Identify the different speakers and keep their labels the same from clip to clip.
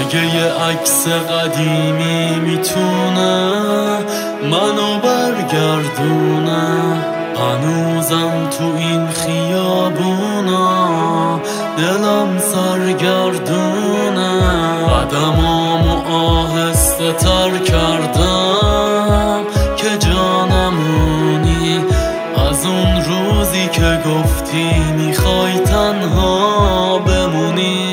Speaker 1: اگه یه عکس قدیمی میتونه منو برگردونه، هنوزم تو این خیابونا دلم سرگردونه. قدمامو آهسته تر کردم که جانمونی، از اون روزی که گفتی میخوای تنها بمونی.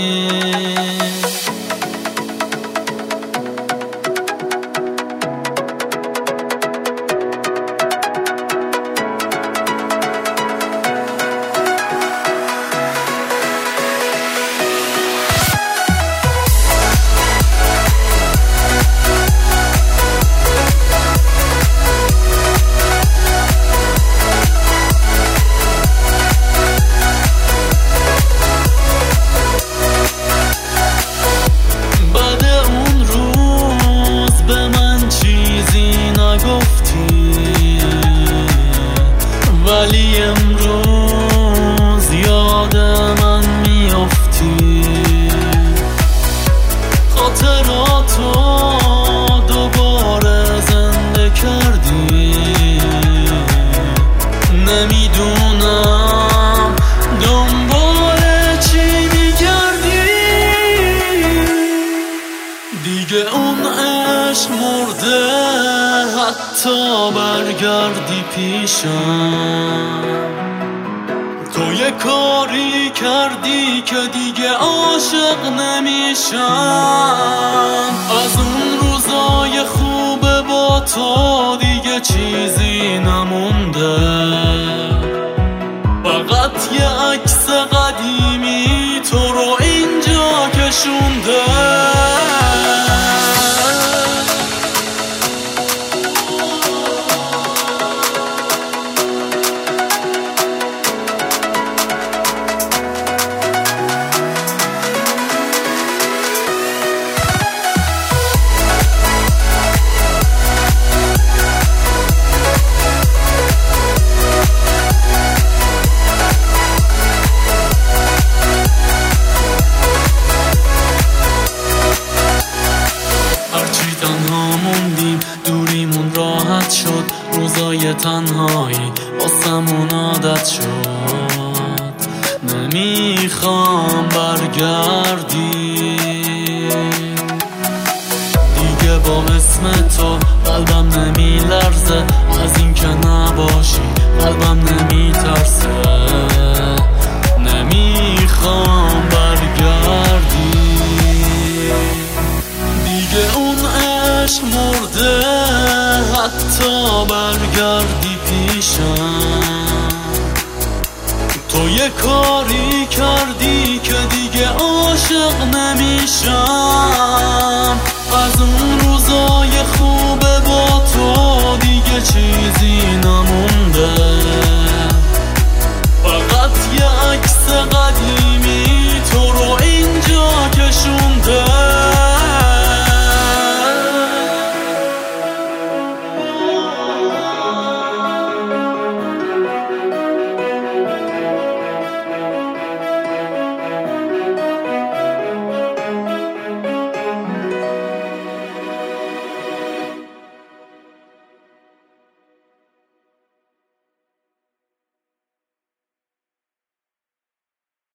Speaker 1: ولی امروز یاد من میافتی، خاطراتو دوباره زنده کردی. نمیدونم دنبال چی میگردی، دیگه اون عشق مرده حتی برگردی پیشم. تو یه کاری کردی که دیگه عاشق نمیشم. از اون روزای خوب با تو دیگه چیزی نمونده، فقط یه عکس قدیمی تو رو اینجا کشونده. دوریمون راحت شد، روزای تنهایی واسمون عادت شد. نمیخوام برگردی دیگه، با اسم تو قلبم نمیلرزه، از این که نباشی قلبم نمیترسه. نمیخوام برگردی دیگه، اون عشق مرده حتی برگردی پیشم. تو یه کاری کردی که دیگه عاشق نمیشم. از اون